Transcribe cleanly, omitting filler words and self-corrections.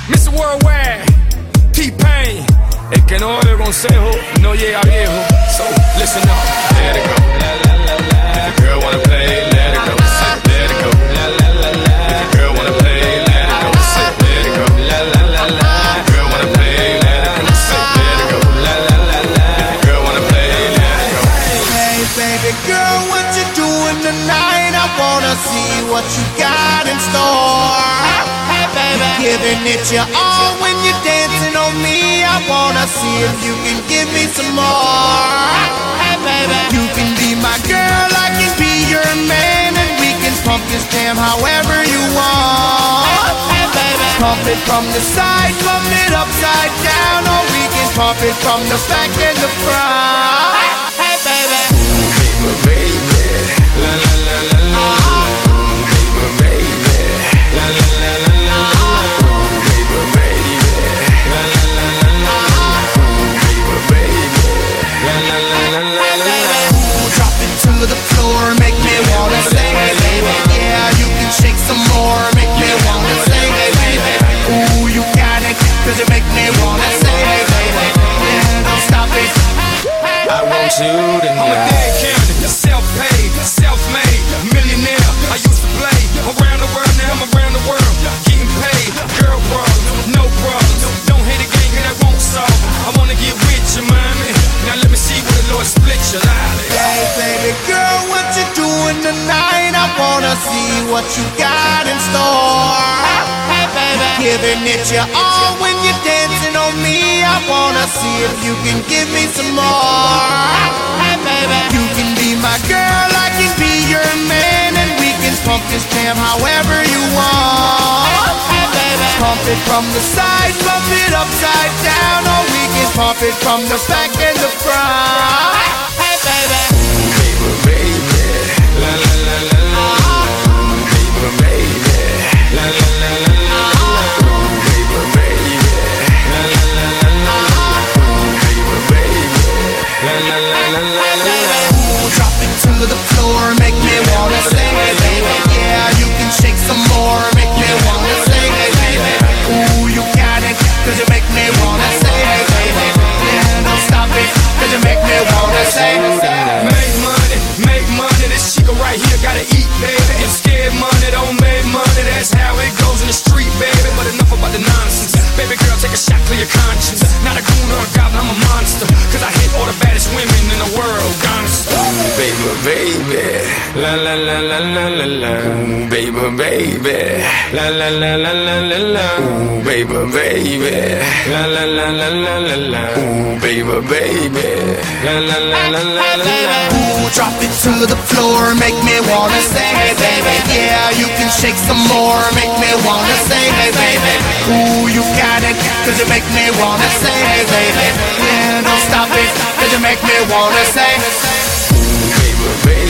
Mr. Worldwide, T-Pain. El que no oye el consejo no llega viejo. So, listen up. Let it go. If your girl wanna play, let it go. Let it go. If your girl wanna play, let it go. Let it go. If your girl wanna play, let it go. Let it go. If your girl wanna play, let it go. Hey baby girl, what you doing tonight? I wanna see what you got in store. Hey baby, giving it your all when you're dancing on me. I wanna see if you can give me some more. Hey baby, you can be my girl, I can be your man, and we can pump this jam however you want. Hey baby, pump it from the side, pump it upside down, or we can pump it from the back and the front. Hey baby, baby, la la la la la. Baby, la la la la la. Baby, la la la la la. Baby, la la la la la. drop it to the floor, make me wanna say, hey baby, yeah, you can shake some more, make me wanna say, hey baby, ooh, you got it, 'cause you make me wanna say, hey baby, yeah, don't stop it. I want you to know. I'm a dead candidate, self-paid, self-made, millionaire. I used to play around the world, now I'm around the world, getting paid. Girl problems, no problems. Don't hate a game, that won't solve. I wanna get with you, mommy. Now let me see where the Lord split your life. Hey baby girl, what you doing tonight? I wanna see what you got in store. Hey baby, giving it your all when you're dancing on me. I wanna see if you can give me some more. Hey baby, you can be my girl, I can be your man, and we can pump this jam however you want. Hey baby, pump it from the side, pump it upside down, or we can pump it from the back and the front. Hey baby, Baby, la la la la la. Baby, la la la la la. Baby, la la la la la. Baby, la la la la la. drop it to the floor, make me wanna say, hey baby, yeah, you can shake some more, make me wanna say, hey baby, ooh, you got it, 'cause you make me wanna say, hey baby, yeah, don't stop it, 'cause you make me wanna say. Make money, this chica right here gotta eat, baby. If scared money don't make money, that's how it goes in the street, baby. But enough about the nonsense. Baby girl, take a shot for your conscience. Not a goon or a goblin, I'm a monster, 'cause I hit all the baddest women in the world, gangsta. Baby, baby, la la la la la la la. Baby, baby, la la la la la la la. Baby, baby, la la la la la la la. Baby, baby, la la la la la la la. Ooh, drop it to the floor, make me wanna say, hey baby, yeah, you can shake some more, make me wanna say, hey baby, ooh, you got it, 'cause you make me wanna say, hey baby, yeah, don't stop it, 'cause you make me wanna say, Baby, baby.